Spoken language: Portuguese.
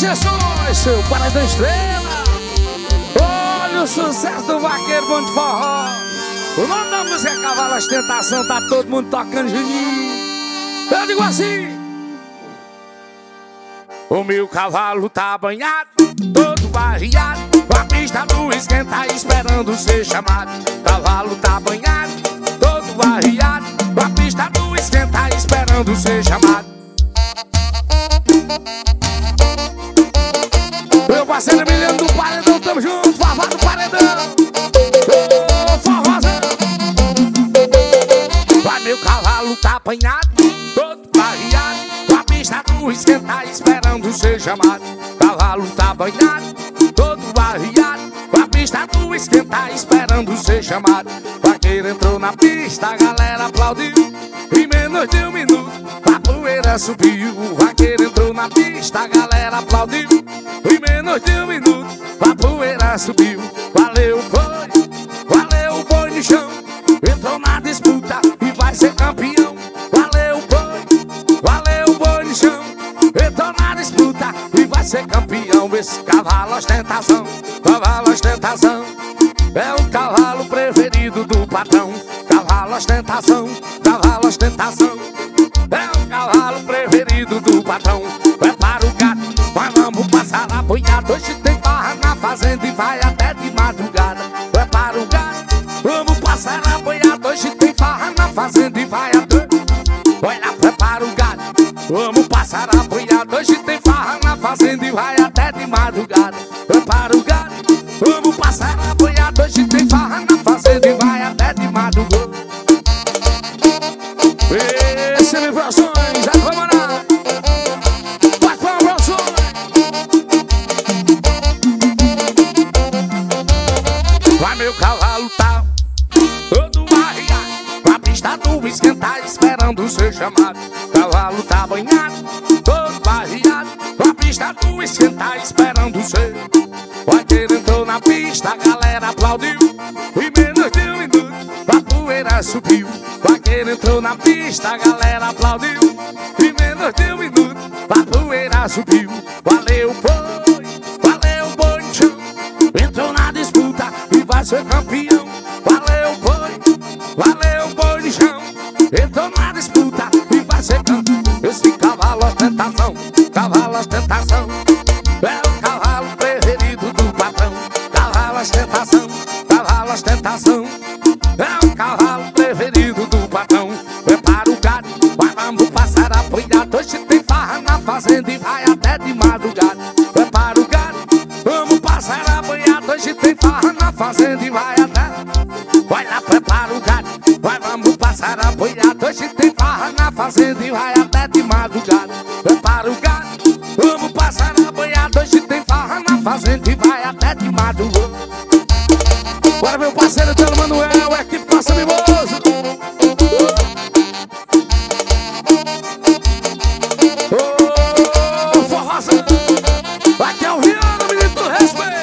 Produções, seu paredão estrela. Olha o sucesso do Vaqueiro Bom de Forró. O nome da música é Cavalo Ostentação. Tá todo mundo tocando Juninho. Eu digo assim: o meu cavalo tá banhado, todo barreado, a pista do esquenta esperando ser chamado. Cavalo tá banhado, todo barreado, a pista do esquenta esperando ser chamado. Meu parceiro Emiliano do Paredão, tamo junto, Vavá do Paredão. Ô, forrozão. Vai, meu cavalo tá apanhado, todo barreado, a pista do esquenta esperando ser chamado. Cavalo tá banhado, todo barreado, a pista do esquenta esperando ser chamado. Vaqueiro entrou na pista, a galera aplaudiu. Em menos de um minuto, a poeira subiu. O vaqueiro entrou na pista, a galera aplaudiu. Em menos de um minuto, a poeira subiu. Valeu o boi no chão, entrou na disputa e vai ser campeão. Valeu o boi no chão, entrou na disputa e vai ser campeão. Esse cavalo ostentação, cavalo ostentação, é o cavalo preferido do patrão. Cavalo ostentação, cavalo ostentação, é o cavalo preferido do patrão. Prepara o gato, mas vamos passar a boiada. Hoje tem barra na fazenda e vai até de madrugada. Prepara o gato, vamos passar a boiada. Hoje tem farra na fazenda e vai até. Olha, prepara o gato, vamos passar a boiada. Hoje tem farra na fazenda e vai até de madrugada. Prepara o gato, vamos passar a boiada. Hoje tem farra na fazenda e vai até de madrugada. Esse é Vibrações, vai morar. Vai com Vibrações. Vai, meu cavalo tá todo barreado, a pista do esquentar esperando ser chamado. Cavalo tá banhado, todo barreado, a pista do esquentar esperando ser. Vaqueiro entrou na pista, a galera aplaudiu. Em menos de um minuto, a poeira subiu. Vaqueiro entrou na pista, a galera aplaudiu. Em menos de um minuto, a poeira subiu. Valeu o boi no chão, entrou na disputa e vai ser campeão. Valeu o boi no chão, entrou na disputa e vai ser campeão. Esse cavalo ostentação, cavalo ostentação, é o cavalo preferido do patrão. Cavalo ostentação, cavalo ostentação, é o cavalo preferido do patrão. Prepara o gato, vai, vamos passar a boiada. Hoje tem farra na fazenda e vai até de madrugada. Prepara o gato, vamos passar a boiada. Hoje tem farra na fazenda e vai até. Vai lá, prepara o gato, vai, vamos passar a boiada. Hoje tem farra na fazenda e vai até de madrugada. Prepara o gato, vamos passar a boiada. Hoje tem farra na fazenda e vai até de madrugada. Bora, meu parceiro Telo Manuel, equipe Passa Mimoso. Ô, forrozão, aqui é o Riano, menino do respeito.